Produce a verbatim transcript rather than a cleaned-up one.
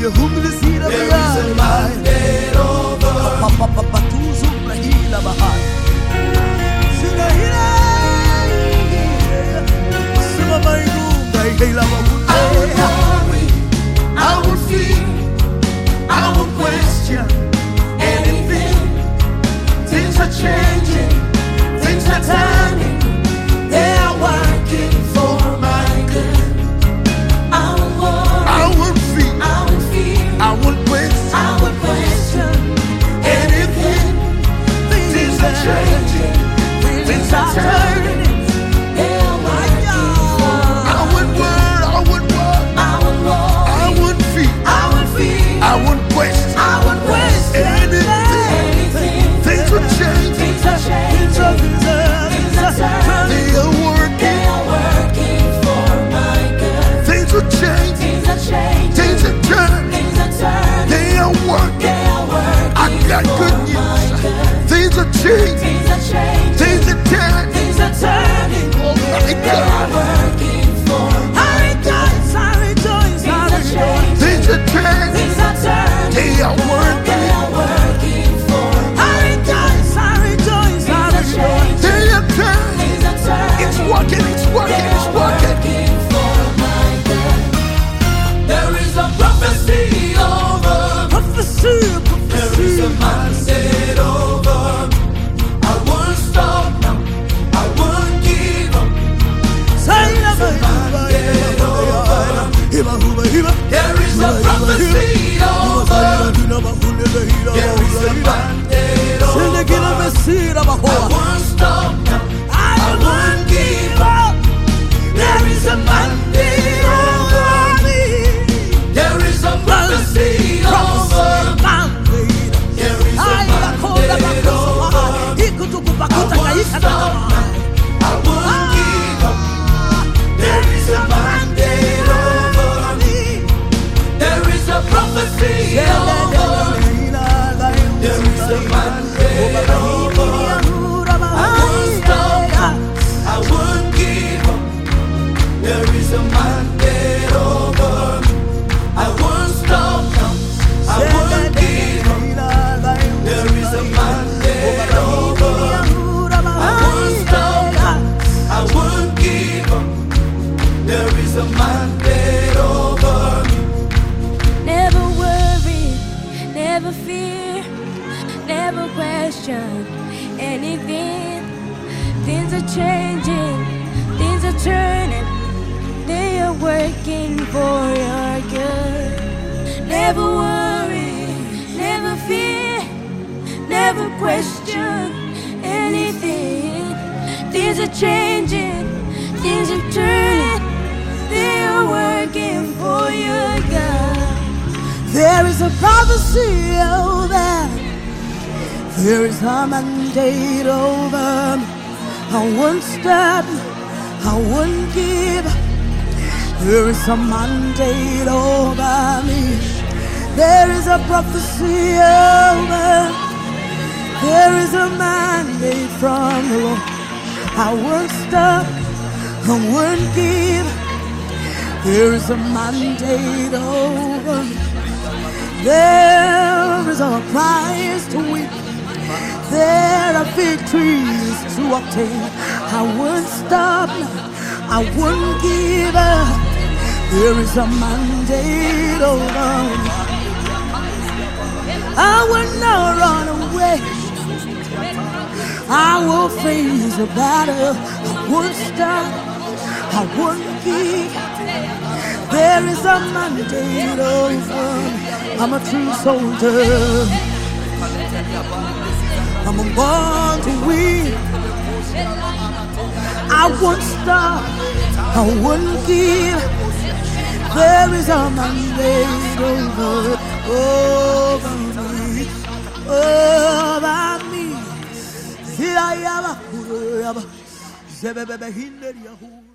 There is a mandate over. I would worry, I would fear, I would question anything. Things are changing, things are turning, they are working for my good. I would worry, I would fear, I would fear, I would question, I would question anything. Things are changing, things are turning. I would question, I would question anything. Things will change, things are changing, things are turning. They are working, they are working for my good. Things will change, things are changing, things are turning, things are turning. They are working, they are working. I got good news. Things are changing, things are changing, things are turning, things are turning. Oh my God, they are working for my good. I rejoice, I rejoice, I rejoice. Things are turning. They are working, they are working for I rejoice, I rejoice, I rejoice. They are turning, it's working, it's working, it's working for my good. There is a prophecy over, prophecy, prophecy. There is a mandate over. I won't stop now, I won't give up. There is a mandate over. There is a prophecy over. There is a mandate over. I won't stop now, I won't give up. There is a mandate over me. There is a prophecy over. There is a mandate over. I won't stop now, I won't give up. There is a mandate over me. There is a prophecy over. There is a mandate over. I won't stop, I won't give up. There is a mandate over. I won't stop now, I won't give up. There is a mandate over. I won't stop, I won't give up. There is a mandate over. Never worry, never fear, never question anything. Things are changing, things are turning, they are working for your good. Never worry, never fear, never question anything. Things are changing, things are turning, they are working for your good. There is a prophecy over. There is a mandate over. I won't stop, I won't give. There is a mandate over me. There is a prophecy over. There is a mandate from the Lord. I won't stop, I won't give. There is a mandate over me. There is a prize to win. There are victories to obtain. I won't stop, I won't give up. There is a mandate over me. I will not run away. I will face the battle. I won't stop, I won't give. There is a mandate over me. I'm a true soldier. I'm born to win. I won't stop, I won't give. There is a mandate over, over me, over me. See, I am a